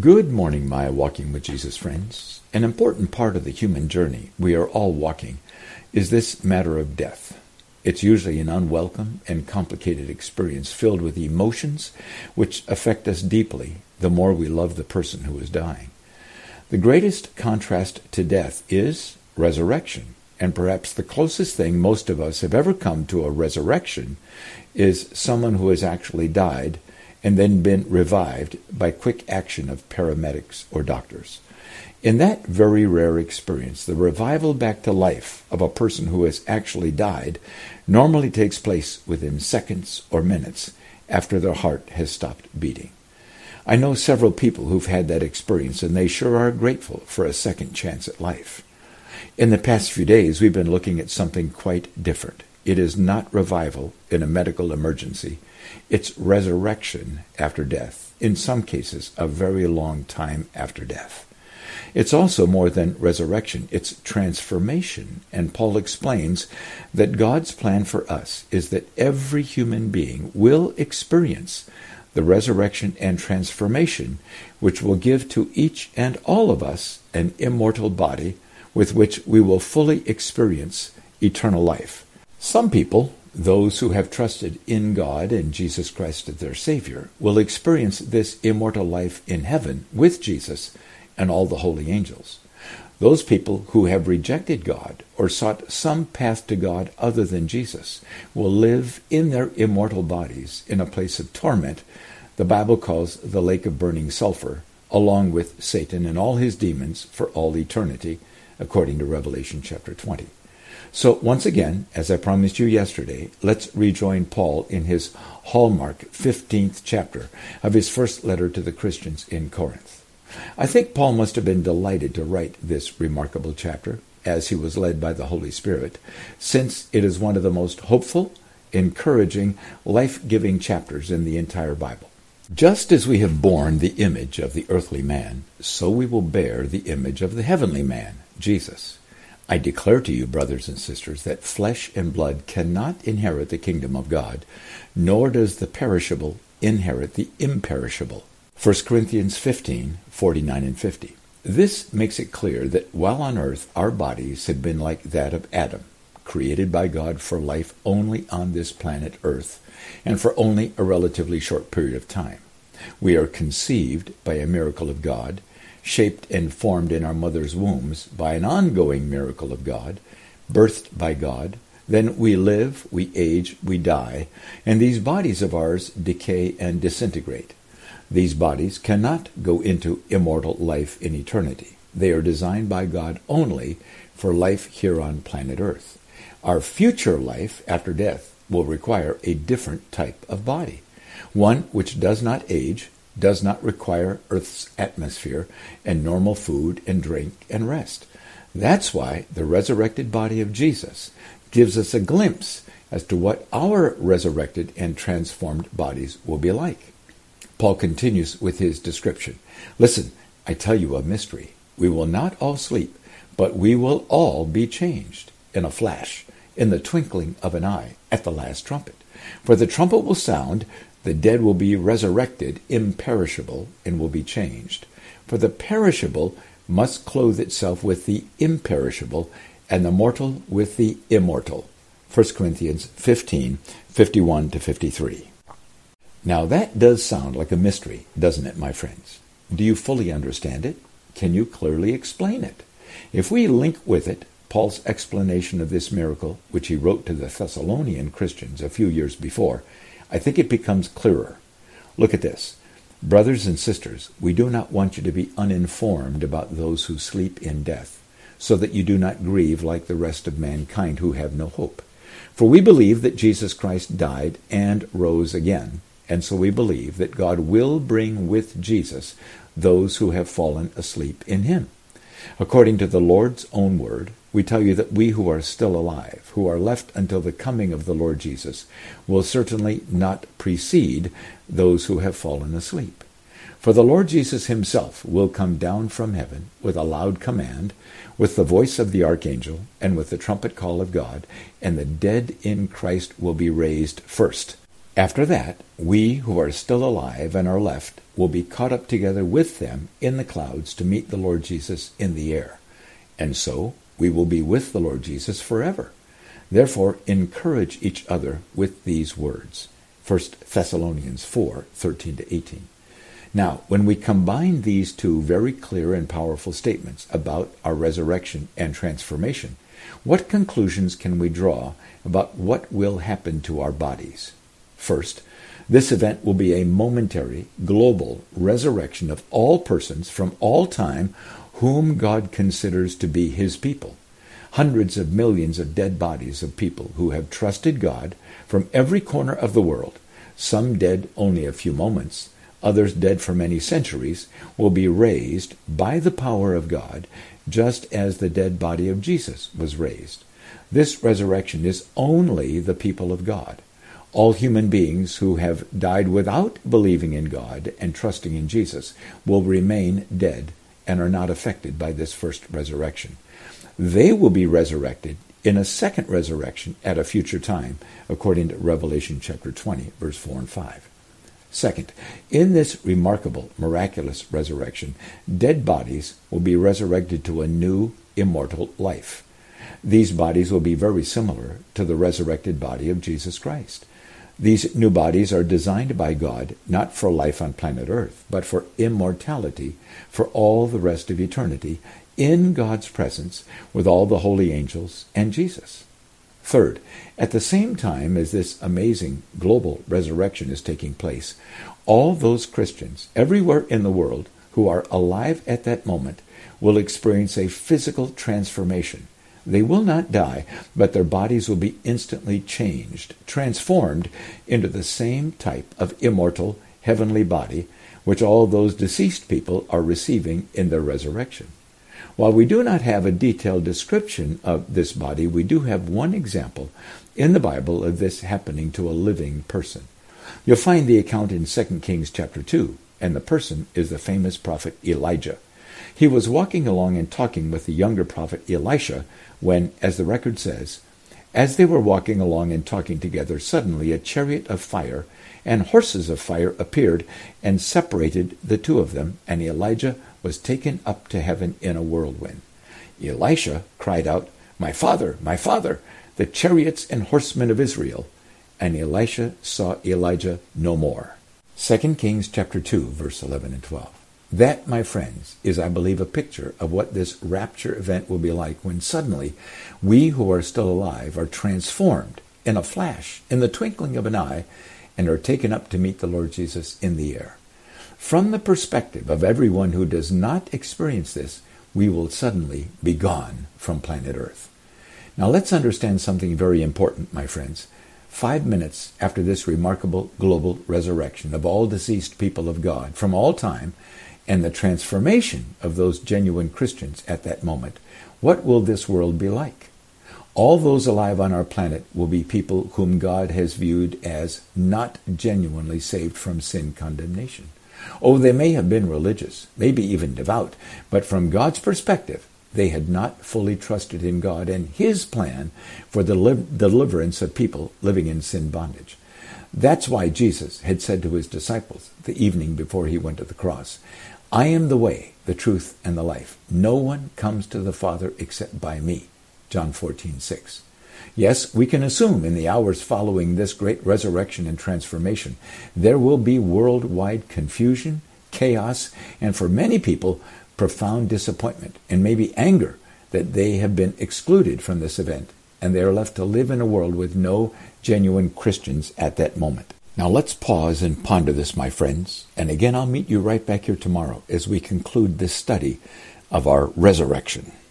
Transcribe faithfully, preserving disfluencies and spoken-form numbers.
Good morning, my Walking with Jesus friends. An important part of the human journey we are all walking is this matter of death. It's usually an unwelcome and complicated experience filled with emotions which affect us deeply the more we love the person who is dying. The greatest contrast to death is resurrection, and perhaps the closest thing most of us have ever come to a resurrection is someone who has actually died and then been revived by quick action of paramedics or doctors. In that very rare experience, the revival back to life of a person who has actually died normally takes place within seconds or minutes after their heart has stopped beating. I know several people who've had that experience, and they sure are grateful for a second chance at life. In the past few days, we've been looking at something quite different. It is not revival in a medical emergency. It's resurrection after death, in some cases a very long time after death. It's also more than resurrection, it's transformation, and Paul explains that God's plan for us is that every human being will experience the resurrection and transformation which will give to each and all of us an immortal body with which we will fully experience eternal life. Some people, those who have trusted in God and Jesus Christ as their Savior, will experience this immortal life in heaven with Jesus and all the holy angels. Those people who have rejected God or sought some path to God other than Jesus will live in their immortal bodies in a place of torment the Bible calls the lake of burning sulfur, along with Satan and all his demons for all eternity, according to Revelation chapter twenty. So once again, as I promised you yesterday, let's rejoin Paul in his hallmark fifteenth chapter of his first letter to the Christians in Corinth. I think Paul must have been delighted to write this remarkable chapter, as he was led by the Holy Spirit, since it is one of the most hopeful, encouraging, life-giving chapters in the entire Bible. Just as we have borne the image of the earthly man, so we will bear the image of the heavenly man, Jesus. I declare to you, brothers and sisters, that flesh and blood cannot inherit the kingdom of God, nor does the perishable inherit the imperishable. First Corinthians fifteen, forty-nine and fifty. This makes it clear that while on earth our bodies have been like that of Adam, created by God for life only on this planet Earth, and for only a relatively short period of time. We are conceived by a miracle of God, shaped and formed in our mother's wombs by an ongoing miracle of God, birthed by God. Then we live, we age, we die, and these bodies of ours decay and disintegrate. These bodies cannot go into immortal life in eternity. They are designed by God only for life here on planet Earth. Our future life after death will require a different type of body, one which does not age, does not require Earth's atmosphere and normal food and drink and rest. That's why the resurrected body of Jesus gives us a glimpse as to what our resurrected and transformed bodies will be like. Paul continues with his description. Listen, I tell you a mystery. We will not all sleep, but we will all be changed in a flash, in the twinkling of an eye, at the last trumpet. For the trumpet will sound, the dead will be resurrected, imperishable, and will be changed. For the perishable must clothe itself with the imperishable, and the mortal with the immortal. First Corinthians fifteen, fifty-one to fifty-three. Now that does sound like a mystery, doesn't it, my friends? Do you fully understand it? Can you clearly explain it? If we link with it Paul's explanation of this miracle, which he wrote to the Thessalonian Christians a few years before, I think it becomes clearer. Look at this. Brothers and sisters, we do not want you to be uninformed about those who sleep in death, so that you do not grieve like the rest of mankind who have no hope. For we believe that Jesus Christ died and rose again, and so we believe that God will bring with Jesus those who have fallen asleep in him. According to the Lord's own word, we tell you that we who are still alive, who are left until the coming of the Lord Jesus, will certainly not precede those who have fallen asleep. For the Lord Jesus himself will come down from heaven with a loud command, with the voice of the archangel, and with the trumpet call of God, and the dead in Christ will be raised first. After that, we who are still alive and are left will be caught up together with them in the clouds to meet the Lord Jesus in the air. And so we will be with the Lord Jesus forever. Therefore, encourage each other with these words. First Thessalonians four, thirteen to eighteen. Now, when we combine these two very clear and powerful statements about our resurrection and transformation, what conclusions can we draw about what will happen to our bodies? First, this event will be a momentary, global resurrection of all persons from all time whom God considers to be his people. Hundreds of millions of dead bodies of people who have trusted God from every corner of the world, some dead only a few moments, others dead for many centuries, will be raised by the power of God, just as the dead body of Jesus was raised. This resurrection is only the people of God. All human beings who have died without believing in God and trusting in Jesus will remain dead and are not affected by this first resurrection. They will be resurrected in a second resurrection at a future time, according to Revelation chapter twenty, verse four and five. Second, in this remarkable, miraculous resurrection, dead bodies will be resurrected to a new, immortal life. These bodies will be very similar to the resurrected body of Jesus Christ. These new bodies are designed by God not for life on planet Earth, but for immortality for all the rest of eternity in God's presence with all the holy angels and Jesus. Third, at the same time as this amazing global resurrection is taking place, all those Christians everywhere in the world who are alive at that moment will experience a physical transformation. They will not die, but their bodies will be instantly changed, transformed into the same type of immortal heavenly body which all those deceased people are receiving in their resurrection. While we do not have a detailed description of this body, we do have one example in the Bible of this happening to a living person. You'll find the account in Second Kings chapter two, and the person is the famous prophet Elijah. He was walking along and talking with the younger prophet Elisha when, as the record says, as they were walking along and talking together, suddenly a chariot of fire and horses of fire appeared and separated the two of them, and Elijah was taken up to heaven in a whirlwind. Elisha cried out, "My father, my father, the chariots and horsemen of Israel." And Elisha saw Elijah no more. Second Kings chapter two, verse eleven and twelve. That, my friends, is, I believe, a picture of what this rapture event will be like when suddenly we who are still alive are transformed in a flash, in the twinkling of an eye, and are taken up to meet the Lord Jesus in the air. From the perspective of everyone who does not experience this, we will suddenly be gone from planet Earth. Now let's understand something very important, my friends. Five minutes after this remarkable global resurrection of all deceased people of God from all time, and the transformation of those genuine Christians at that moment, what will this world be like? All those alive on our planet will be people whom God has viewed as not genuinely saved from sin condemnation. Oh, they may have been religious, maybe even devout, but from God's perspective, they had not fully trusted in God and his plan for the deliverance of people living in sin bondage. That's why Jesus had said to his disciples the evening before he went to the cross, "I am the way, the truth, and the life. No one comes to the Father except by me." John fourteen six. Yes, we can assume in the hours following this great resurrection and transformation, there will be worldwide confusion, chaos, and for many people, profound disappointment and maybe anger that they have been excluded from this event, and they are left to live in a world with no genuine Christians at that moment. Now let's pause and ponder this, my friends, and again I'll meet you right back here tomorrow as we conclude this study of our resurrection.